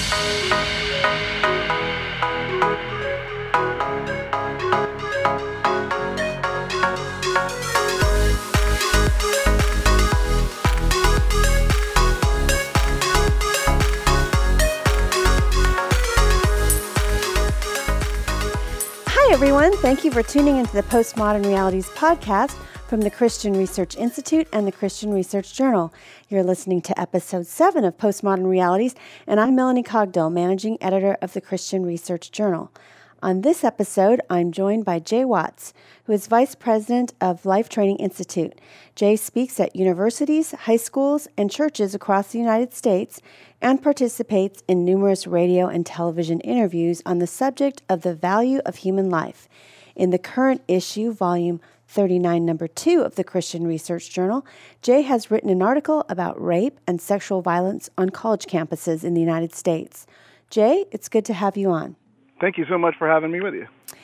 Hi, everyone. Thank you for tuning into the Postmodern Realities podcast from the Christian Research Institute and the Christian Research Journal. You're listening to episode 7 of Postmodern Realities, and I'm Melanie Cogdill, managing editor of the Christian Research Journal. On this episode, I'm joined by Jay Watts, who is vice president of Life Training Institute. Jay speaks at universities, high schools, and churches across the United States and participates in numerous radio and television interviews on the subject of the value of human life. In the current issue, volume 39, number 2 of the Christian Research Journal, Jay has written an article about rape and sexual violence on college campuses in the United States. Jay, it's good to have you on. Thank you so much for having me with you.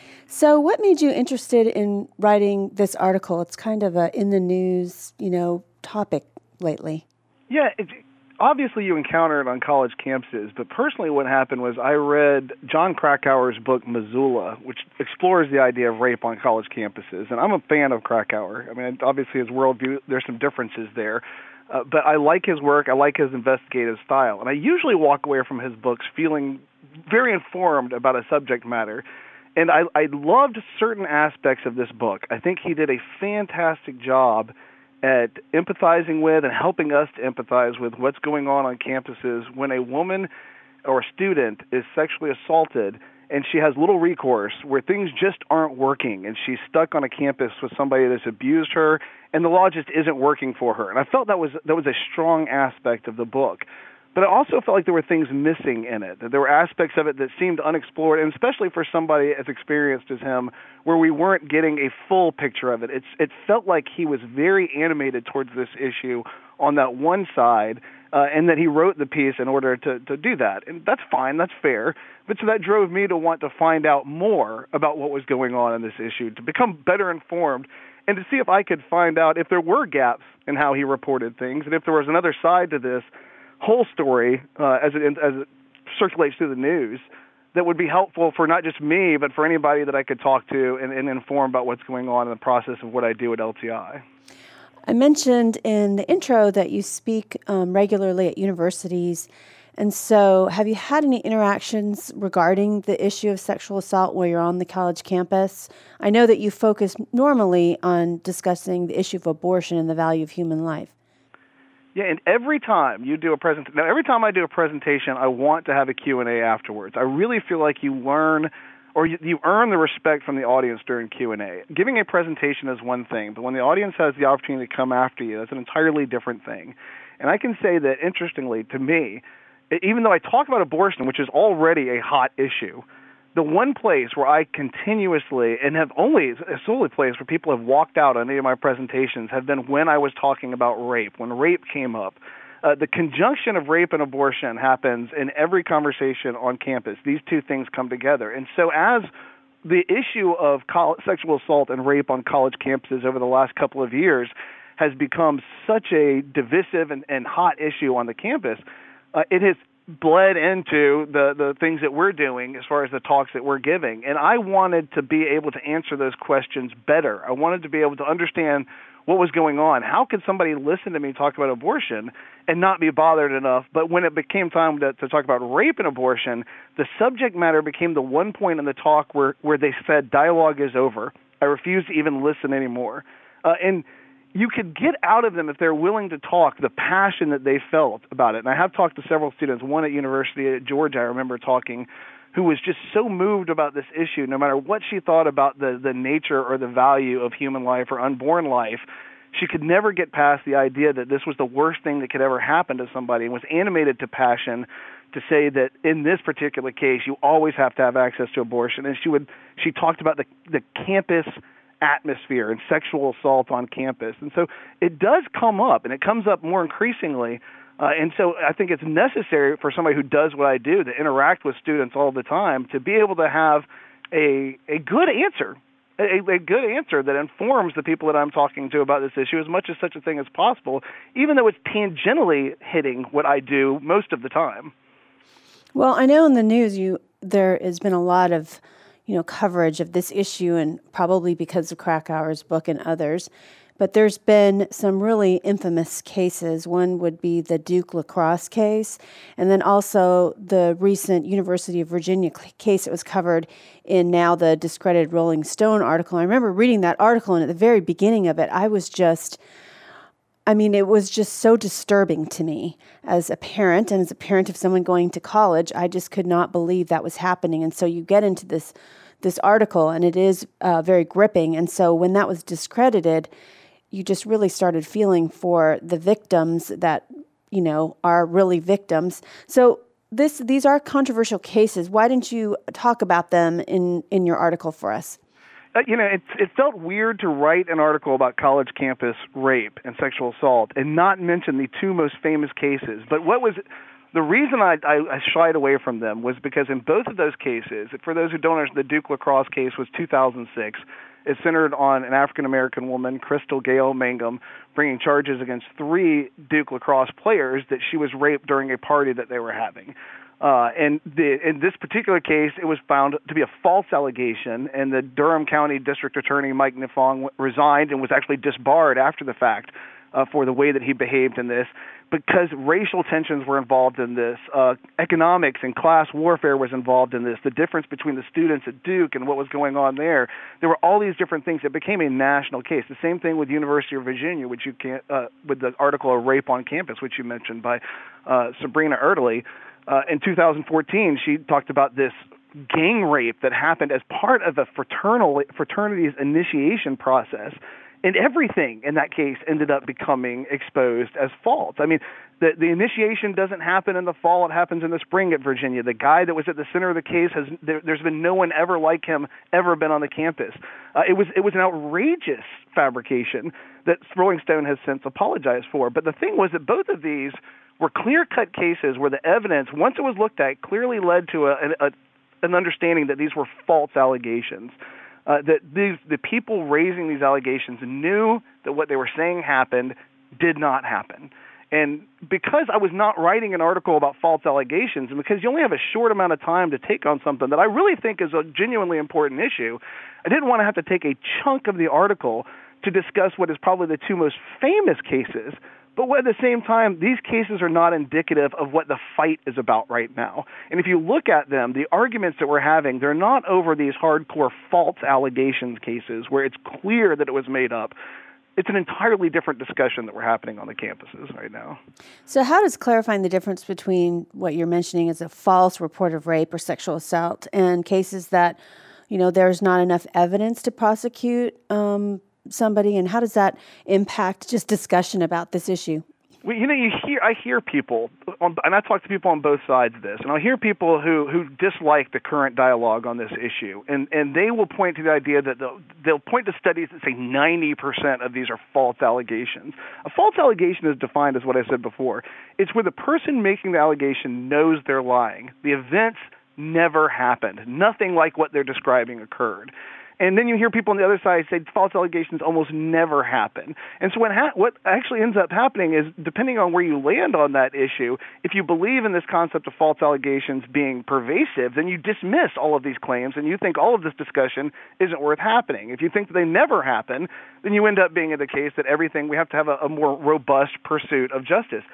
So what made you interested in writing this article? It's kind of a in the news, topic lately. Yeah, obviously you encounter it on college campuses, but personally what happened was I read Jon Krakauer's book, Missoula, which explores the idea of rape on college campuses. And I'm a fan of Krakauer. I mean, obviously his worldview, there's some differences there. But I like his work. I like his investigative style. And I usually walk away from his books feeling very informed about a subject matter. And I loved certain aspects of this book. I think he did a fantastic job at empathizing with and helping us to empathize with what's going on campuses when a woman or a student is sexually assaulted and she has little recourse, where things just aren't working, and she's stuck on a campus with somebody that's abused her, and the law just isn't working for her. And I felt that was a strong aspect of the book. But I also felt like there were things missing in it, that there were aspects of it that seemed unexplored, and especially for somebody as experienced as him, where we weren't getting a full picture of it. It felt like he was very animated towards this issue on that one side, and that he wrote the piece in order to do that. And that's fine, that's fair. But so that drove me to want to find out more about what was going on in this issue, to become better informed, and to see if I could find out if there were gaps in how he reported things, and if there was another side to this whole story as it circulates through the news that would be helpful for not just me, but for anybody that I could talk to and inform about what's going on in the process of what I do at LTI. I mentioned in the intro that you speak regularly at universities. And so have you had any interactions regarding the issue of sexual assault while you're on the college campus? I know that you focus normally on discussing the issue of abortion and the value of human life. Yeah, and every time you do a presentation, every time I do a presentation, I want to have a Q&A afterwards. I really feel like you learn or you earn the respect from the audience during Q&A. Giving a presentation is one thing, but when the audience has the opportunity to come after you, that's an entirely different thing. And I can say that, interestingly, to me, even though I talk about abortion, which is already a hot issue, the one place where I continuously, and have only a solely place where people have walked out on any of my presentations, have been when I was talking about rape, when rape came up. The conjunction of rape and abortion happens in every conversation on campus. These two things come together. And so as the issue of sexual assault and rape on college campuses over the last couple of years has become such a divisive and hot issue on the campus, it has bled into the things that we're doing as far as the talks that we're giving. And I wanted to be able to answer those questions better. I wanted to be able to understand what was going on. How could somebody listen to me talk about abortion and not be bothered enough? But when it became time to talk about rape and abortion, the subject matter became the one point in the talk where they said, dialogue is over. I refuse to even listen anymore. And you could get out of them, if they're willing to talk, the passion that they felt about it. And I have talked to several students, one at University at Georgia, I remember talking, who was just so moved about this issue, no matter what she thought about the nature or the value of human life or unborn life. She could never get past the idea that this was the worst thing that could ever happen to somebody, and was animated to passion to say that in this particular case, you always have to have access to abortion. And she talked about the campus atmosphere and sexual assault on campus. And so it does come up, and it comes up more increasingly. And so I think it's necessary for somebody who does what I do, to interact with students all the time, to be able to have a good answer, a good answer that informs the people that I'm talking to about this issue as much as such a thing as possible, even though it's tangentially hitting what I do most of the time. Well, I know in the news there has been a lot of, coverage of this issue, and probably because of Krakauer's book and others. But there's been some really infamous cases. One would be the Duke lacrosse case, and then also the recent University of Virginia case that was covered in now the discredited Rolling Stone article. I remember reading that article, and at the very beginning of it, it was just so disturbing to me as a parent, and as a parent of someone going to college. I just could not believe that was happening. And so you get into this article, and it is very gripping. And so when that was discredited, you just really started feeling for the victims that, are really victims. So these are controversial cases. Why didn't you talk about them in your article for us? It felt weird to write an article about college campus rape and sexual assault and not mention the two most famous cases. But the reason I shied away from them was because in both of those cases, for those who don't understand, the Duke lacrosse case was 2006. It centered on an African-American woman, Crystal Gayle Mangum, bringing charges against 3 Duke lacrosse players that she was raped during a party that they were having. In this particular case, it was found to be a false allegation, and the Durham County District Attorney Mike Nifong resigned and was actually disbarred after the fact for the way that he behaved in this, because racial tensions were involved in this, economics and class warfare was involved in this, the difference between the students at Duke and what was going on there. There were all these different things. It became a national case. The same thing with University of Virginia, which you can't, with the article "A Rape on Campus," which you mentioned by Sabrina Erdely. In 2014, she talked about this gang rape that happened as part of a fraternity's initiation process. And everything in that case ended up becoming exposed as false. I mean, the initiation doesn't happen in the fall. It happens in the spring at Virginia. The guy that was at the center of the case, there's been no one ever like him ever been on the campus. It was an outrageous fabrication that Rolling Stone has since apologized for. But the thing was that both of these were clear-cut cases where the evidence, once it was looked at, clearly led to an understanding that these were false allegations. That the people raising these allegations knew that what they were saying happened did not happen. And because I was not writing an article about false allegations, and because you only have a short amount of time to take on something that I really think is a genuinely important issue, I didn't want to have to take a chunk of the article to discuss what is probably the 2 most famous cases. But at the same time, these cases are not indicative of what the fight is about right now. And if you look at them, the arguments that we're having, they're not over these hardcore false allegations cases where it's clear that it was made up. It's an entirely different discussion that we're happening on the campuses right now. So how does clarifying the difference between what you're mentioning as a false report of rape or sexual assault and cases that, there's not enough evidence to prosecute somebody, and how does that impact just discussion about this issue? Well, I hear people, and I talk to people on both sides of this, and I hear people who dislike the current dialogue on this issue, and they will point to the idea that they'll point to studies that say 90% of these are false allegations. A false allegation is defined as what I said before. It's where the person making the allegation knows they're lying. The events never happened. Nothing like what they're describing occurred. And then you hear people on the other side say false allegations almost never happen. And so what actually ends up happening is, depending on where you land on that issue, if you believe in this concept of false allegations being pervasive, then you dismiss all of these claims and you think all of this discussion isn't worth happening. If you think that they never happen, then you end up being in the case that we have to have a more robust pursuit of justice.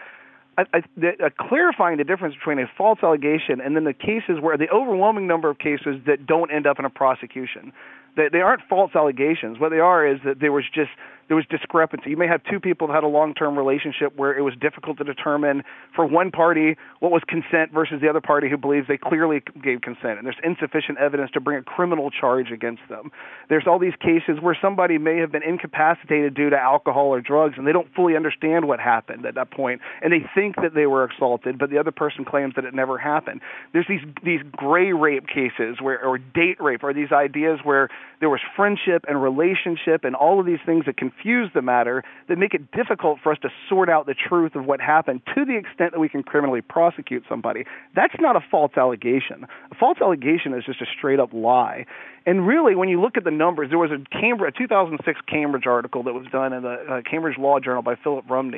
Clarifying the difference between a false allegation and then the cases where the overwhelming number of cases that don't end up in a prosecution. They aren't false allegations. What they are is that there was discrepancy. You may have 2 people that had a long-term relationship where it was difficult to determine for one party what was consent versus the other party who believes they clearly gave consent, and there's insufficient evidence to bring a criminal charge against them. There's all these cases where somebody may have been incapacitated due to alcohol or drugs, and they don't fully understand what happened at that point, and they think that they were assaulted, but the other person claims that it never happened. There's these gray rape cases or date rape, or these ideas where there was friendship and relationship and all of these things that confuse the matter that make it difficult for us to sort out the truth of what happened to the extent that we can criminally prosecute somebody. That's not a false allegation. A false allegation is just a straight-up lie. And really, when you look at the numbers, there was a 2006 Cambridge article that was done in the Cambridge Law Journal by Philip Rumney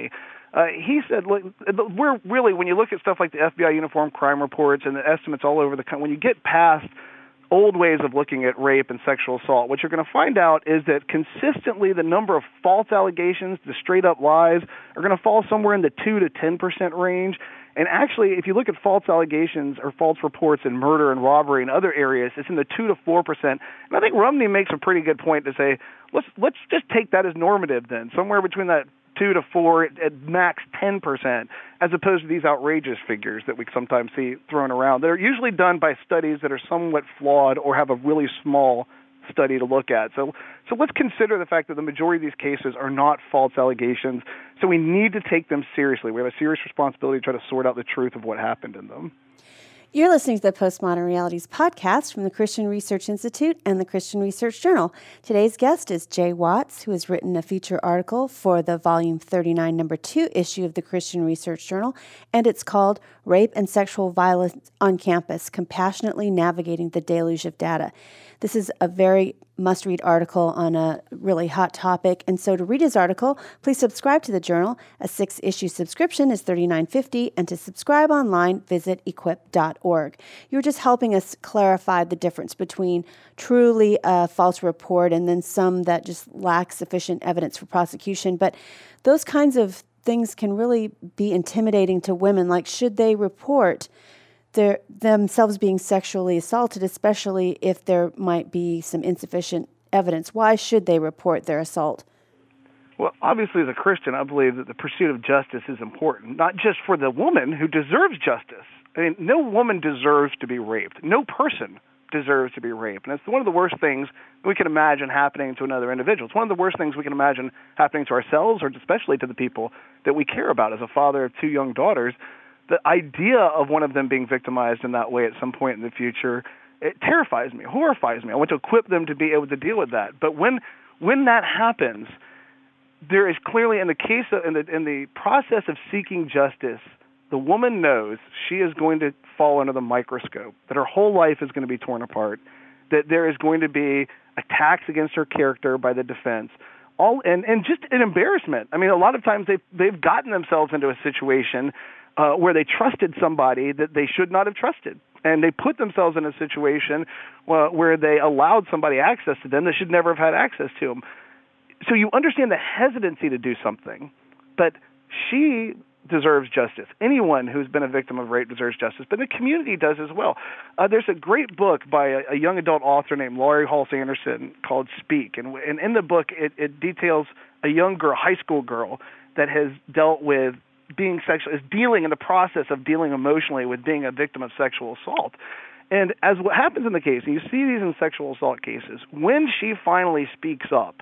He said, look, we're really, when you look at stuff like the FBI uniform crime reports and the estimates all over the country, when you get past old ways of looking at rape and sexual assault, what you're going to find out is that consistently the number of false allegations, the straight-up lies, are going to fall somewhere in the 2 to 10% range. And actually, if you look at false allegations or false reports in murder and robbery and other areas, it's in the 2 to 4%. And I think Rumney makes a pretty good point to say, let's just take that as normative then, somewhere between that 2 to 4, at max 10%, as opposed to these outrageous figures that we sometimes see thrown around. They're usually done by studies that are somewhat flawed or have a really small study to look at. So let's consider the fact that the majority of these cases are not false allegations. So we need to take them seriously. We have a serious responsibility to try to sort out the truth of what happened in them. You're listening to the Postmodern Realities podcast from the Christian Research Institute and the Christian Research Journal. Today's guest is Jay Watts, who has written a feature article for the Volume 39, Number 2 issue of the Christian Research Journal, and it's called Rape and Sexual Violence on Campus, Compassionately Navigating the Deluge of Data. This is a very must-read article on a really hot topic, and so to read his article, please subscribe to the journal. A 6-issue subscription is $39.50, and to subscribe online, visit equip.org. You're just helping us clarify the difference between truly a false report and then some that just lack sufficient evidence for prosecution. But those kinds of things can really be intimidating to women. Like, should they report themselves being sexually assaulted, especially if there might be some insufficient evidence? Why should they report their assault? Well, obviously, as a Christian, I believe that the pursuit of justice is important, not just for the woman who deserves justice. I mean, no woman deserves to be raped. No person deserves to be raped. And it's one of the worst things we can imagine happening to another individual. It's one of the worst things we can imagine happening to ourselves, or especially to the people that we care about. As a father of 2 young daughters, the idea of one of them being victimized in that way at some point in the future, it terrifies me, horrifies me. I want to equip them to be able to deal with that. But when that happens, there is clearly, in the case of, in the process of seeking justice, the woman knows she is going to fall under the microscope, that her whole life is going to be torn apart, that there is going to be attacks against her character by the defense, and just an embarrassment. I mean, a lot of times they've gotten themselves into a situation where they trusted somebody that they should not have trusted. And they put themselves in a situation where they allowed somebody access to them that should never have had access to them. So you understand the hesitancy to do something, but she deserves justice. Anyone who's been a victim of rape deserves justice, but the community does as well. There's a great book by a young adult author named Laurie Halse Anderson called Speak, and in the book it details a young girl, high school girl, that has dealt with is dealing in the process of dealing emotionally with being a victim of sexual assault. And as what happens in the case, and you see these in sexual assault cases, when she finally speaks up,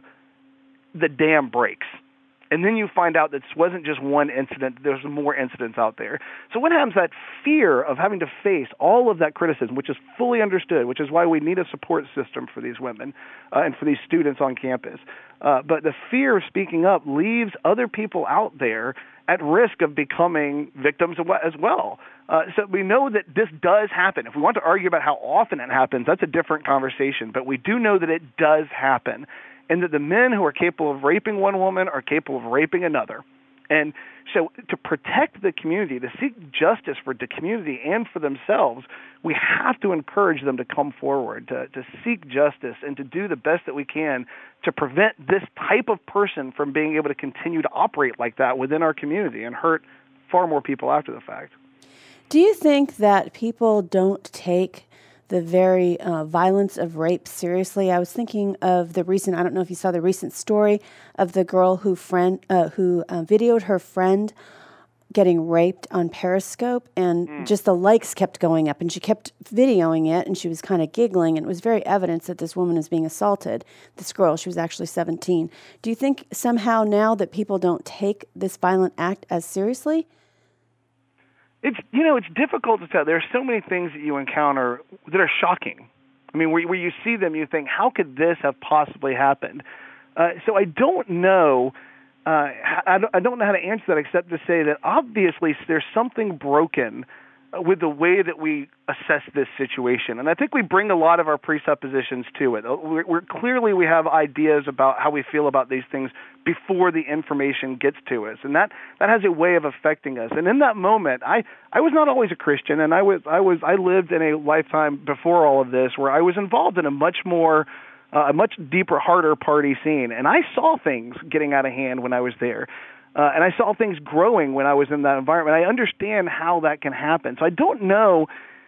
the dam breaks. And then you find out that this wasn't just one incident, there's more incidents out there. So what happens, that fear of having to face all of that criticism, which is fully understood, which is why we need a support system for these women and for these students on campus. But the fear of speaking up leaves other people out there at risk of becoming victims as well. So we know that this does happen. If we want to argue about how often it happens, that's a different conversation. But we do know that it does happen, and that the men who are capable of raping one woman are capable of raping another. And so to protect the community, to seek justice for the community and for themselves, we have to encourage them to come forward, to seek justice, and to do the best that we can to prevent this type of person from being able to continue to operate like that within our community and hurt far more people after the fact. Do you think that people don't take the very violence of rape seriously? I was thinking of I don't know if you saw the recent story of the girl who videoed her friend getting raped on Periscope, and just the likes kept going up, and she kept videoing it, and she was kind of giggling, and it was very evidence that this woman is being assaulted. This girl, she was actually 17. Do you think somehow now that people don't take this violent act as seriously? It's difficult to tell. There are so many things that you encounter that are shocking. I mean, where you see them, you think, how could this have possibly happened? So I don't know. I don't know how to answer that except to say that obviously there's something broken with the way that we assess this situation. And I think we bring a lot of our presuppositions to it. We have ideas about how we feel about these things before the information gets to us. And that has a way of affecting us. And in that moment, I was not always a Christian, and I lived in a lifetime before all of this where I was involved in a much deeper, harder party scene. And I saw things getting out of hand when I was there. And I saw things growing when I was in that environment. I understand how that can happen. So I don't know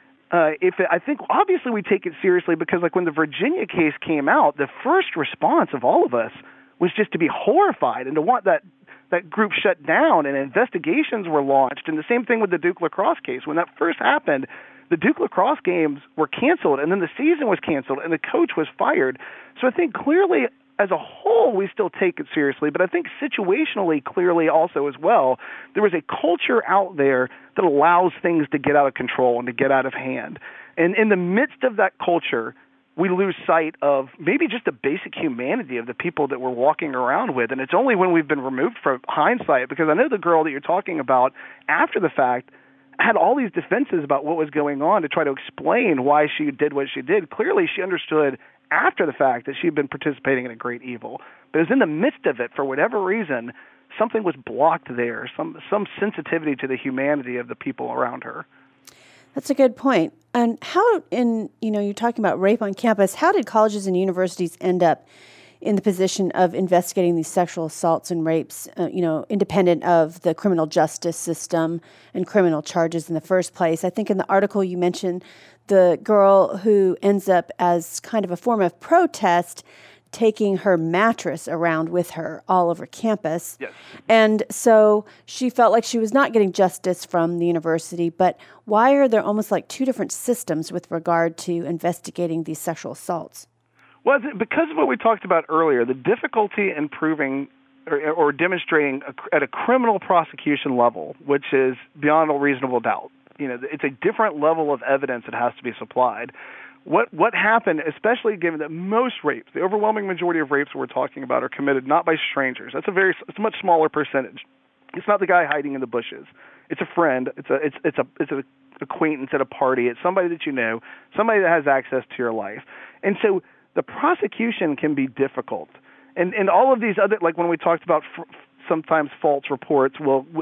I think obviously we take it seriously because, like, when the Virginia case came out, the first response of all of us was just to be horrified and to want that group shut down, and investigations were launched. And the same thing with the Duke lacrosse case. When that first happened, the Duke lacrosse games were canceled, and then the season was canceled, and the coach was fired. So I think clearly, as a whole, we still take it seriously, but I think situationally, clearly also as well, there is a culture out there that allows things to get out of control and to get out of hand. And in the midst of that culture, we lose sight of maybe just the basic humanity of the people that we're walking around with. And it's only when we've been removed from hindsight, because I know the girl that you're talking about after the fact had all these defenses about what was going on to try to explain why she did what she did. Clearly, she understood after the fact that she'd been participating in a great evil. But it was in the midst of it, for whatever reason, something was blocked there, some sensitivity to the humanity of the people around her. That's a good point. And how, you're talking about rape on campus, how did colleges and universities end up in the position of investigating these sexual assaults and rapes, independent of the criminal justice system and criminal charges in the first place? I think in the article you mentioned the girl who ends up as kind of a form of protest taking her mattress around with her all over campus. Yes. And so she felt like she was not getting justice from the university. But why are there almost like two different systems with regard to investigating these sexual assaults? Well, because of what we talked about earlier, the difficulty in proving or demonstrating at a criminal prosecution level, which is beyond all reasonable doubt. It's a different level of evidence that has to be supplied. What happened, especially given that most rapes, the overwhelming majority of rapes we're talking about, are committed not by strangers. It's a much smaller percentage. It's not the guy hiding in the bushes. It's a friend. It's an acquaintance at a party. It's somebody that you know, somebody that has access to your life. And so the prosecution can be difficult. And all of these other, like when we talked about sometimes false reports,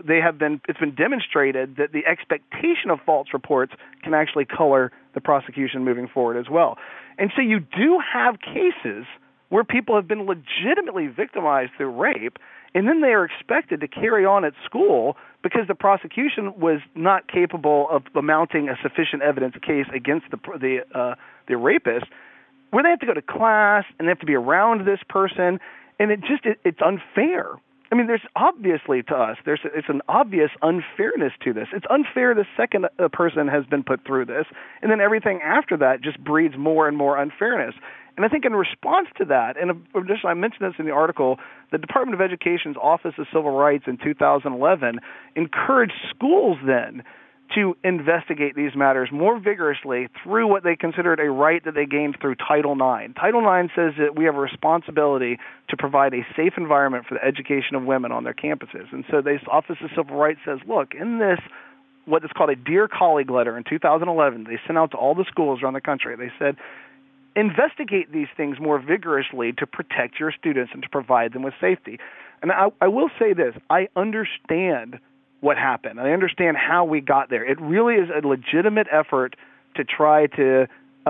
it's been demonstrated that the expectation of false reports can actually color the prosecution moving forward as well. And so you do have cases where people have been legitimately victimized through rape, and then they are expected to carry on at school because the prosecution was not capable of mounting a sufficient evidence case against the rapist, where they have to go to class and they have to be around this person, and it's unfair. I mean, there's obviously to us, it's an obvious unfairness to this. It's unfair the second a person has been put through this, and then everything after that just breeds more and more unfairness. And I think in response to that, and I mentioned this in the article, the Department of Education's Office of Civil Rights in 2011 encouraged schools then to investigate these matters more vigorously through what they considered a right that they gained through Title IX. Title IX says that we have a responsibility to provide a safe environment for the education of women on their campuses. And so the Office of Civil Rights says, look, in this, what is called a Dear Colleague letter in 2011, they sent out to all the schools around the country. They said, investigate these things more vigorously to protect your students and to provide them with safety. And I will say this, I understand what happened. I understand how we got there. It really is a legitimate effort to try to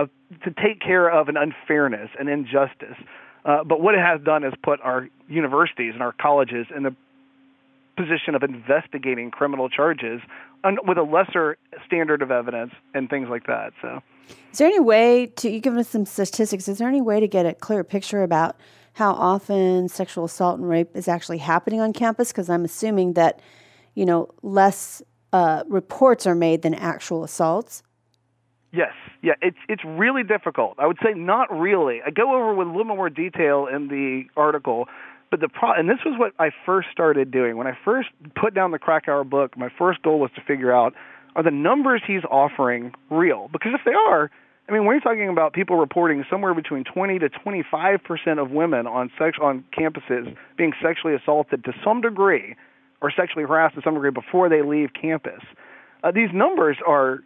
take care of an unfairness, an injustice. But what it has done is put our universities and our colleges in the position of investigating criminal charges with a lesser standard of evidence and things like that. So, is there any way you've given us some statistics, is there any way to get a clear picture about how often sexual assault and rape is actually happening on campus? Because I'm assuming that less reports are made than actual assaults. Yes. Yeah, it's really difficult. I would say not really. I go over with a little more detail in the article, but and this was what I first started doing. When I first put down the Krakauer book, my first goal was to figure out, are the numbers he's offering real? Because if they are, I mean, we're talking about people reporting somewhere between 20 to 25% of women on campuses being sexually assaulted to some degree or sexually harassed to some degree before they leave campus. These numbers are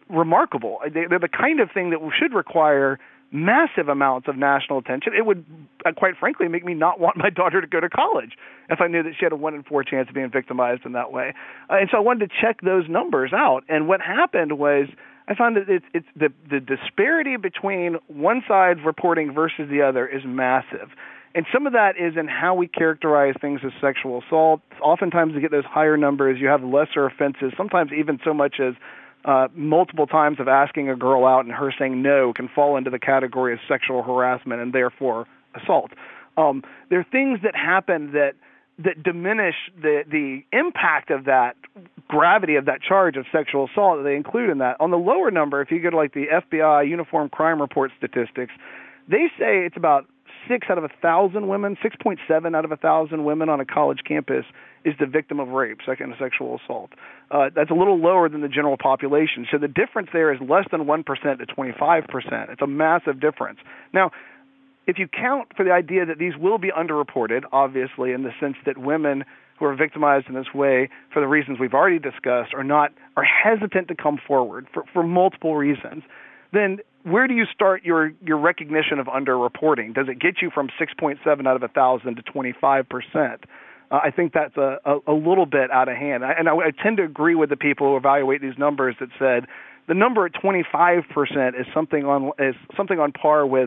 remarkable. They're the kind of thing that should require massive amounts of national attention. It would, quite frankly, make me not want my daughter to go to college if I knew that she had a 1 in 4 chance of being victimized in that way. And so I wanted to check those numbers out. And what happened was I found that it's the disparity between one side's reporting versus the other is massive. And some of that is in how we characterize things as sexual assault. Oftentimes to get those higher numbers, you have lesser offenses, sometimes even so much as multiple times of asking a girl out and her saying no can fall into the category of sexual harassment and therefore assault. There are things that happen that diminish the impact of that gravity of that charge of sexual assault that they include in that. On the lower number, if you go to like the FBI Uniform Crime Report statistics, they say it's about 6 out of 1,000 women, 6.7 out of 1,000 women on a college campus is the victim of rape, second sexual assault. That's a little lower than the general population. So the difference there is less than 1% to 25%. It's a massive difference. Now, if you count for the idea that these will be underreported, obviously, in the sense that women who are victimized in this way, for the reasons we've already discussed, are hesitant to come forward for multiple reasons, then where do you start your recognition of underreporting? Does it get you from 6.7 out of 1,000 to 25%? I think that's a little bit out of hand. I tend to agree with the people who evaluate these numbers that said the number at 25% is something on par with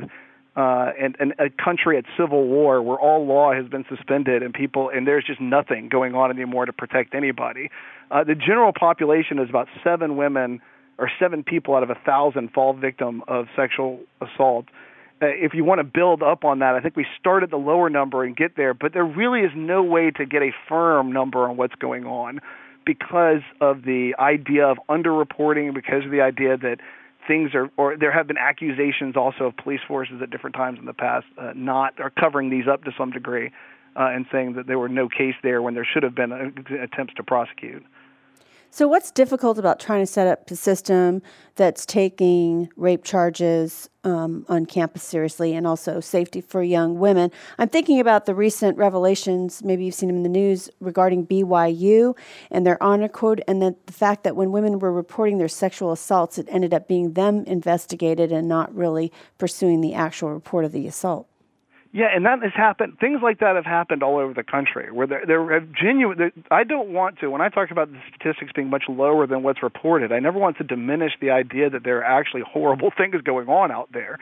and a country at civil war where all law has been suspended and there's just nothing going on anymore to protect anybody. The general population is about 7 women or 7 people out of 1,000 fall victim of sexual assault. If you want to build up on that, I think we start at the lower number and get there, but there really is no way to get a firm number on what's going on because of the idea of underreporting, because of the idea that there have been accusations also of police forces at different times in the past or covering these up to some degree and saying that there were no case there when there should have been attempts to prosecute. So what's difficult about trying to set up a system that's taking rape charges on campus seriously and also safety for young women? I'm thinking about the recent revelations, maybe you've seen them in the news, regarding BYU and their honor code, and then the fact that when women were reporting their sexual assaults, it ended up being them investigated and not really pursuing the actual report of the assault. Yeah, and that has happened. Things like that have happened all over the country where there have genuine. I don't want to, when I talk about the statistics being much lower than what's reported, I never want to diminish the idea that there are actually horrible things going on out there.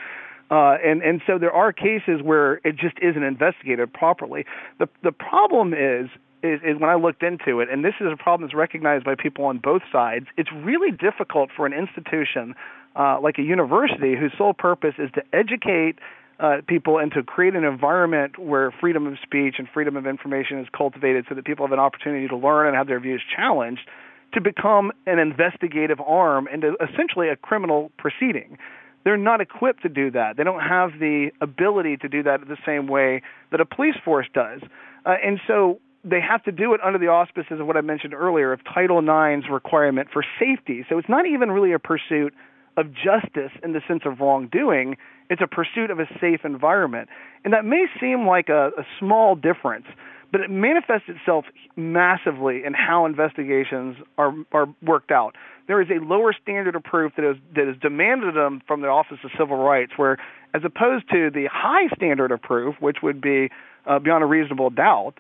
And so there are cases where it just isn't investigated properly. The problem is when I looked into it, and this is a problem that's recognized by people on both sides, it's really difficult for an institution like a university whose sole purpose is to educate people and to create an environment where freedom of speech and freedom of information is cultivated so that people have an opportunity to learn and have their views challenged, to become an investigative arm and essentially a criminal proceeding. They're not equipped to do that. They don't have the ability to do that the same way that a police force does. And so they have to do it under the auspices of what I mentioned earlier, of Title IX's requirement for safety. So it's not even really a pursuit of justice in the sense of wrongdoing. It's a pursuit of a safe environment. And that may seem like a small difference, but it manifests itself massively in how investigations are worked out. There is a lower standard of proof that is demanded of them from the Office of Civil Rights, where as opposed to the high standard of proof, which would be beyond a reasonable doubt,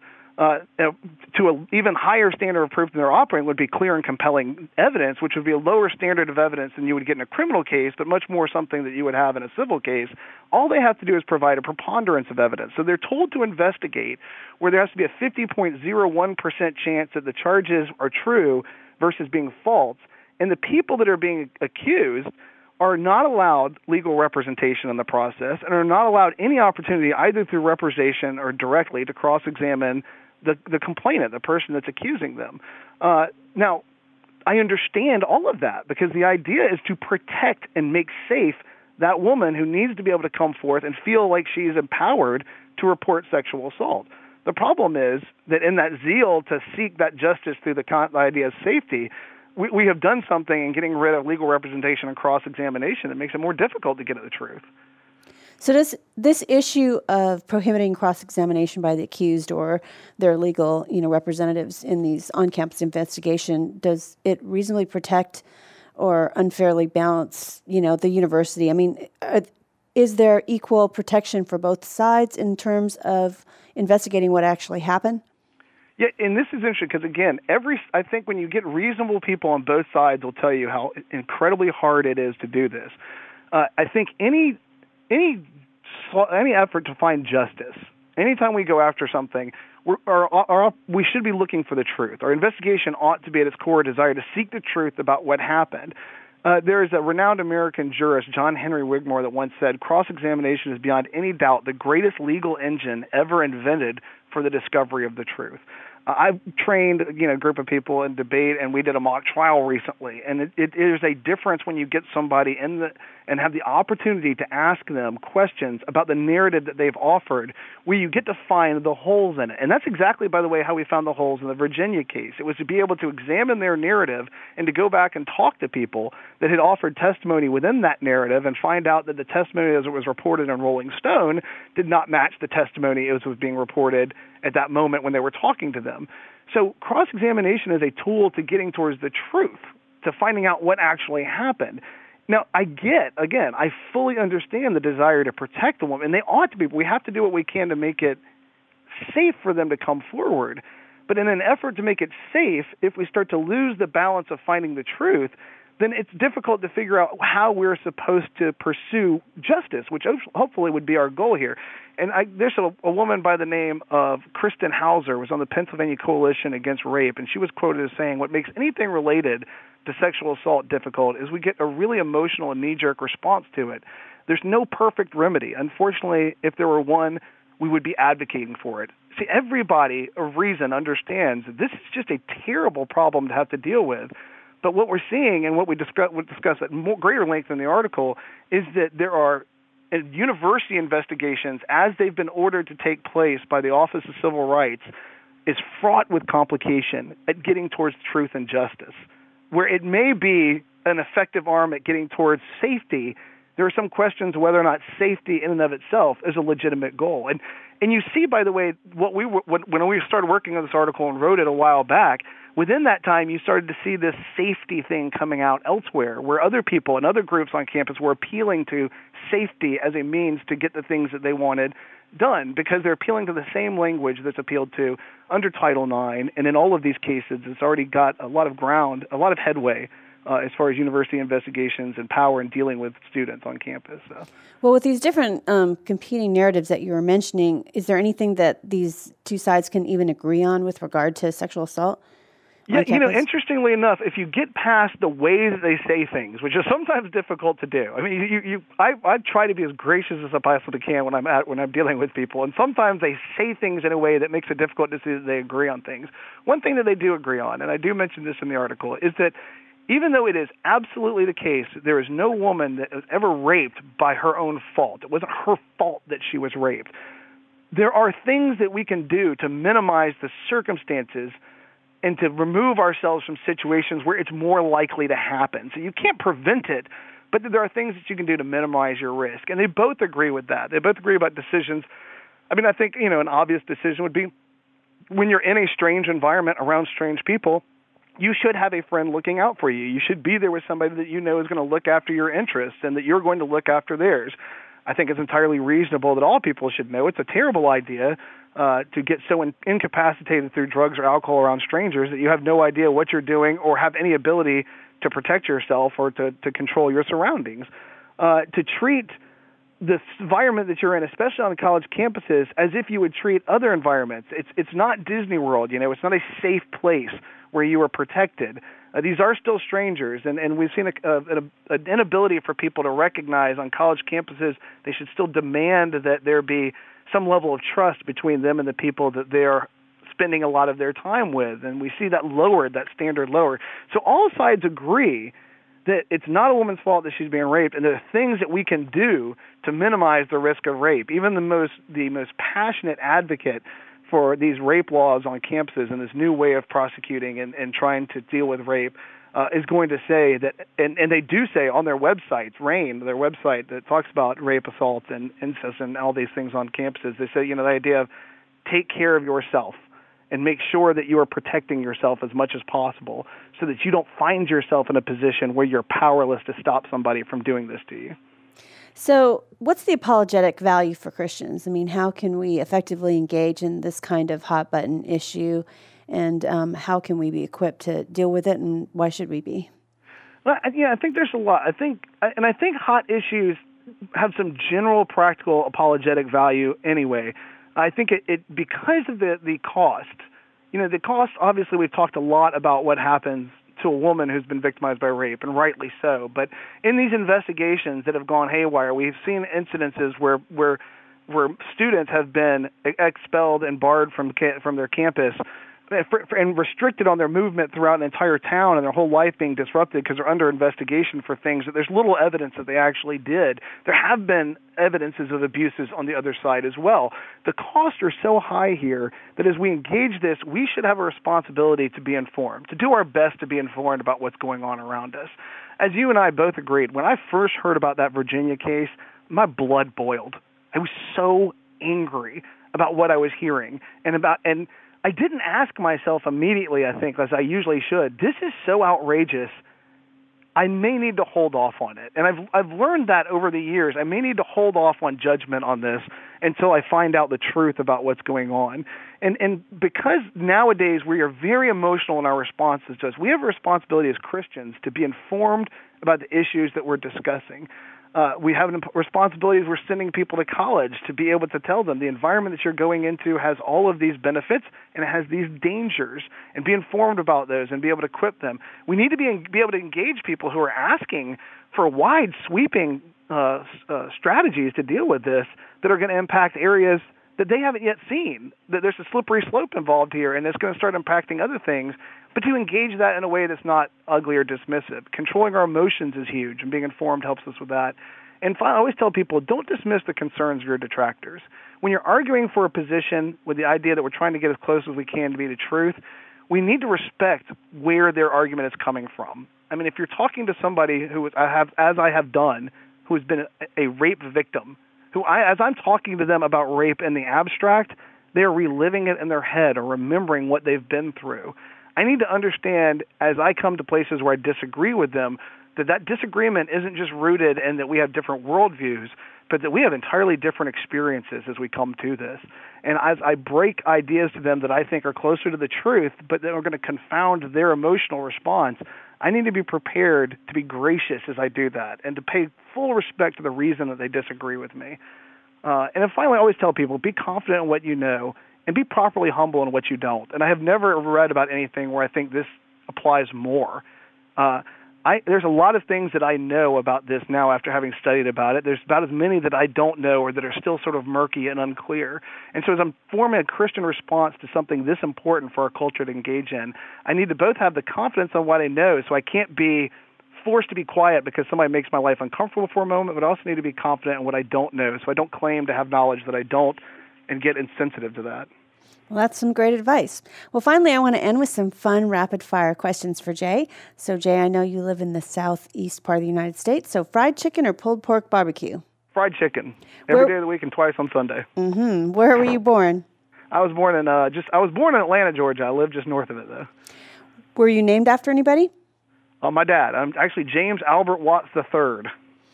to an even higher standard of proof than they're operating would be clear and compelling evidence, which would be a lower standard of evidence than you would get in a criminal case, but much more something that you would have in a civil case. All they have to do is provide a preponderance of evidence. So they're told to investigate where there has to be a 50.01% chance that the charges are true versus being false. And the people that are being accused are not allowed legal representation in the process and are not allowed any opportunity either through representation or directly to cross-examine the complainant, the person that's accusing them. Now, I understand all of that because the idea is to protect and make safe that woman who needs to be able to come forth and feel like she's empowered to report sexual assault. The problem is that in that zeal to seek that justice through the idea of safety, we have done something in getting rid of legal representation and cross-examination that makes it more difficult to get at the truth. So does this issue of prohibiting cross-examination by the accused or their legal, representatives in these on-campus investigation, does it reasonably protect or unfairly balance, the university. I mean, is there equal protection for both sides in terms of investigating what actually happened? Yeah, and this is interesting because, again, I think when you get reasonable people on both sides will tell you how incredibly hard it is to do this. I think any effort to find justice, anytime we go after something, we should be looking for the truth. Our investigation ought to be at its core a desire to seek the truth about what happened. There is a renowned American jurist, John Henry Wigmore, that once said, "Cross-examination is beyond any doubt the greatest legal engine ever invented for the discovery of the truth." I've trained, a group of people in debate, and we did a mock trial recently. And it is a difference when you get somebody and have the opportunity to ask them questions about the narrative that they've offered, where you get to find the holes in it. And that's exactly, by the way, how we found the holes in the Virginia case. It was to be able to examine their narrative and to go back and talk to people that had offered testimony within that narrative and find out that the testimony as it was reported in Rolling Stone did not match the testimony as was being reported at that moment when they were talking to them. So cross-examination is a tool to getting towards the truth, to finding out what actually happened. Now, I fully understand the desire to protect the woman, and they ought to be, but we have to do what we can to make it safe for them to come forward. But in an effort to make it safe, if we start to lose the balance of finding the truth, then it's difficult to figure out how we're supposed to pursue justice, which hopefully would be our goal here. And there's a woman by the name of Kristen Hauser, was on the Pennsylvania Coalition Against Rape, and she was quoted as saying, "What makes anything related to sexual assault difficult is we get a really emotional and knee-jerk response to it. There's no perfect remedy. Unfortunately, if there were one, we would be advocating for it." See, everybody of reason understands that this is just a terrible problem to have to deal with. But what we're seeing, and what we discuss at greater length in the article, is that there are university investigations, as they've been ordered to take place by the Office of Civil Rights, is fraught with complication at getting towards truth and justice. Where it may be an effective arm at getting towards safety, there are some questions whether or not safety in and of itself is a legitimate goal. And you see, by the way, when we started working on this article and wrote it a while back, within that time you started to see this safety thing coming out elsewhere, where other people and other groups on campus were appealing to safety as a means to get the things that they wanted done, because they're appealing to the same language that's appealed to under Title IX. And in all of these cases, it's already got a lot of ground, a lot of headway as far as university investigations and power in dealing with students on campus. Well, with these different competing narratives that you were mentioning, is there anything that these two sides can even agree on with regard to sexual assault? Yeah, interestingly enough, if you get past the way that they say things, which is sometimes difficult to do. I mean, I try to be as gracious as I possibly can when I'm dealing with people, and sometimes they say things in a way that makes it difficult to see that they agree on things. One thing that they do agree on, and I do mention this in the article, is that even though it is absolutely the case, there is no woman that was ever raped by her own fault. It wasn't her fault that she was raped. There are things that we can do to minimize the circumstances and to remove ourselves from situations where it's more likely to happen. So you can't prevent it, but there are things that you can do to minimize your risk. And they both agree with that. They both agree about decisions. I mean, I think, an obvious decision would be when you're in a strange environment around strange people, you should have a friend looking out for you. You should be there with somebody that you know is going to look after your interests and that you're going to look after theirs. I think it's entirely reasonable that all people should know it's a terrible idea to get so incapacitated through drugs or alcohol around strangers that you have no idea what you're doing or have any ability to protect yourself or to control your surroundings. To treat the environment that you're in, especially on college campuses, as if you would treat other environments. It's not Disney World, it's not a safe place where you are protected. These are still strangers, and we've seen an inability for people to recognize on college campuses they should still demand that there be some level of trust between them and the people that they're spending a lot of their time with, and we see that lowered, that standard lowered. So all sides agree that it's not a woman's fault that she's being raped, and there are things that we can do to minimize the risk of rape. Even the most passionate advocate for these rape laws on campuses and this new way of prosecuting and trying to deal with rape is going to say that, and they do say on their websites, RAINN, their website that talks about rape, assault, and incest and all these things on campuses, they say, the idea of take care of yourself. and make sure that you are protecting yourself as much as possible so that you don't find yourself in a position where you're powerless to stop somebody from doing this to you. So what's the apologetic value for Christians? I mean, how can we effectively engage in this kind of hot button issue, and how can we be equipped to deal with it, and why should we be? Well, I think there's a lot. I think hot issues have some general practical apologetic value anyway. I think it because of the cost. The cost, obviously, we've talked a lot about what happens to a woman who's been victimized by rape, and rightly so. But in these investigations that have gone haywire, we've seen incidences where students have been expelled and barred from their campus and restricted on their movement throughout an entire town, and their whole life being disrupted because they're under investigation for things that there's little evidence that they actually did. There have been evidences of abuses on the other side as well. The costs are so high here that as we engage this, we should have a responsibility to be informed, to do our best to be informed about what's going on around us. As you and I both agreed, when I first heard about that Virginia case, my blood boiled. I was so angry about what I was hearing and I didn't ask myself immediately, I think, as I usually should, this is so outrageous, I may need to hold off on it. And I've learned that over the years. I may need to hold off on judgment on this until I find out the truth about what's going on. And because nowadays we are very emotional in our responses to this, we have a responsibility as Christians to be informed about the issues that we're discussing. We have responsibilities. We're sending people to college to be able to tell them the environment that you're going into has all of these benefits and it has these dangers, and be informed about those and be able to equip them. We need to be able to engage people who are asking for wide, sweeping strategies to deal with this that are going to impact areas that they haven't yet seen, that there's a slippery slope involved here, and it's going to start impacting other things, but to engage that in a way that's not ugly or dismissive. Controlling our emotions is huge, and being informed helps us with that. And finally, I always tell people, don't dismiss the concerns of your detractors. When you're arguing for a position with the idea that we're trying to get as close as we can to be the truth, we need to respect where their argument is coming from. I mean, if you're talking to somebody who, as I have done, who has been a rape victim, as I'm talking to them about rape in the abstract, they're reliving it in their head or remembering what they've been through. I need to understand, as I come to places where I disagree with them, that disagreement isn't just rooted in that we have different worldviews, but that we have entirely different experiences as we come to this. And as I break ideas to them that I think are closer to the truth, but that are going to confound their emotional response, I need to be prepared to be gracious as I do that and to pay full respect to the reason that they disagree with me. And then finally, I always tell people, be confident in what you know and be properly humble in what you don't. And I have never read about anything where I think this applies more. There's a lot of things that I know about this now after having studied about it. There's about as many that I don't know or that are still sort of murky and unclear. And so as I'm forming a Christian response to something this important for our culture to engage in, I need to both have the confidence on what I know, so I can't be forced to be quiet because somebody makes my life uncomfortable for a moment, but I also need to be confident in what I don't know, so I don't claim to have knowledge that I don't and get insensitive to that. Well, that's some great advice. Well, finally, I want to end with some fun rapid-fire questions for Jay. So, Jay, I know you live in the southeast part of the United States, so fried chicken or pulled pork barbecue? Fried chicken. Every day of the week and twice on Sunday. Mm-hmm. Where were you born? I was born in Atlanta, Georgia. I live just north of it, though. Were you named after anybody? My dad. I'm actually James Albert Watts III.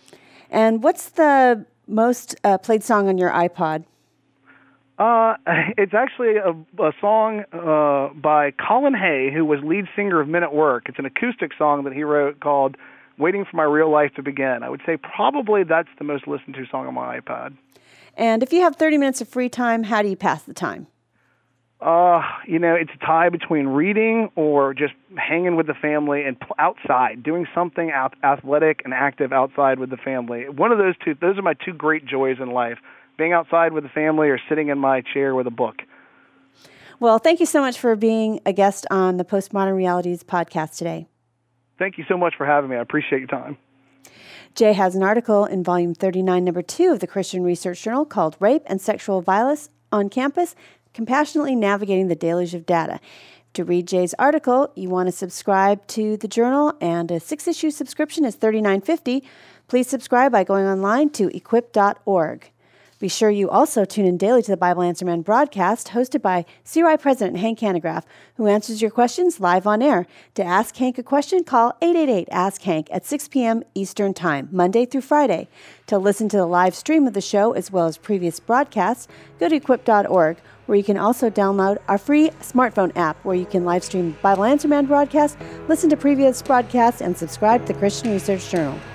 And what's the most played song on your iPod? It's actually a song by Colin Hay, who was lead singer of Men at Work. It's an acoustic song that he wrote called Waiting for My Real Life to Begin. I would say probably that's the most listened to song on my iPod. And if you have 30 minutes of free time, how do you pass the time? It's a tie between reading or just hanging with the family and outside, doing something athletic and active outside with the family. One of those two, those are my two great joys in life, being outside with the family or sitting in my chair with a book. Well, thank you so much for being a guest on the Postmodern Realities podcast today. Thank you so much for having me. I appreciate your time. Jay has an article in Volume 39, Number 2 of the Christian Research Journal called Rape and Sexual Violence on Campus, Compassionately Navigating the Deluge of Data. To read Jay's article, you want to subscribe to the journal, and a 6-issue subscription is $39.50. Please subscribe by going online to equip.org. Be sure you also tune in daily to the Bible Answer Man broadcast hosted by CRI President Hank Hanegraaff, who answers your questions live on air. To ask Hank a question, call 888-ASK-HANK at 6 p.m. Eastern Time, Monday through Friday. To listen to the live stream of the show as well as previous broadcasts, go to equip.org, where you can also download our free smartphone app where you can live stream Bible Answer Man broadcasts, listen to previous broadcasts, and subscribe to the Christian Research Journal.